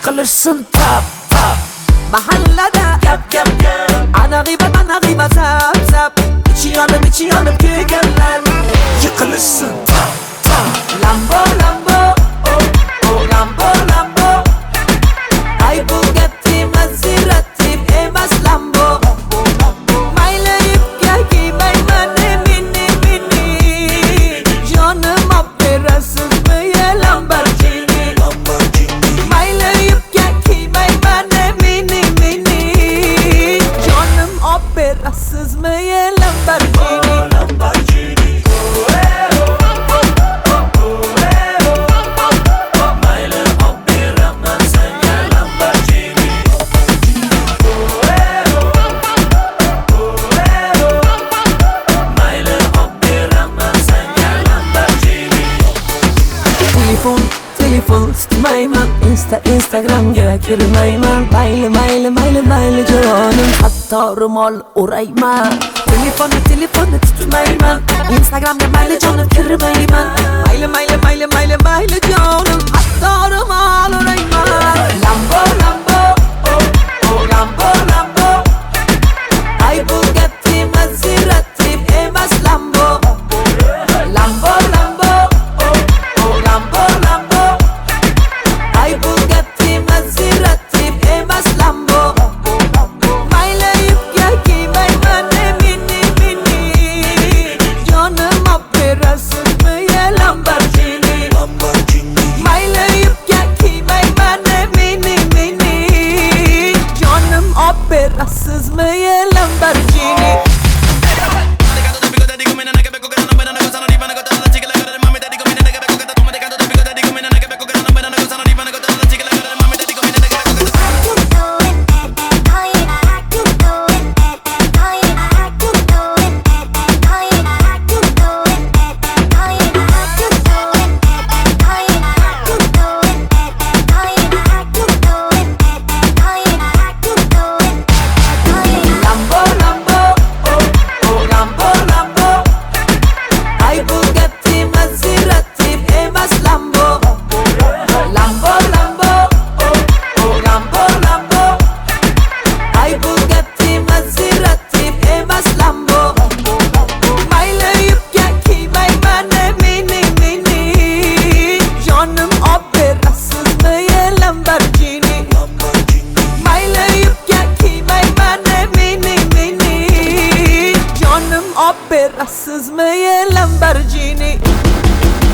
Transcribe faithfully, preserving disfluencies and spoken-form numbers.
Yıkılırsın tap tap. Mahallede Gap gap gap. ana gıybet ana gıybet zap zap. İçi yanıp içi yanıp gegenler. Yıkılırsın tap tap. Lambo Lambo oh oh Lambo Lambo. Ay Bugatti Maserati emas Lambo. Maylayıp gel giymey bana mini mini. Canım operasız mı ya Lamborghini. Maylayıp gel giymey bana mini mini. Canım operasız mı ya Lamborghini. Telefon, telefon tutmayman. Insta, Instagram'ga kirmayman. Mayli, mayli, mayli, mayli canım. Hatta rumal urayman. Telefonu, telefonu tutmayman. Instagram'ga mayli canım kirmayman. Mayli, mayli, mayli, mayli, mayli canım. Hatta rumal urayman. Lambo, Lambo, oh, oh, Lambo, Lambo. Ay Bugatti Maserati emas Lambo. Lambo, Lambo, oh, oh, Lambo, Lambo. Ay Bugatti Maserati emas Lambo. Maylayıp gel giymey bana mini mini. Canım operasız mı ya Lamborghini. Maylayıp gel giymey bana mini mini. Canım operasız mı ya Lamborghini. Lambo Lambo oh oh Lambo Lambo. Ay Bugatti Maserati emas Lambo. Lambo Lambo oh oh Lambo Lambo. Ay Bugatti Maserati emas Lambo. Maylayıp gel giymey bana mini mini. Canım operasız mı ya Lamborghini. Maylayıp gel giymey bana mini mini. Canım operasız mı ya Lamborghini.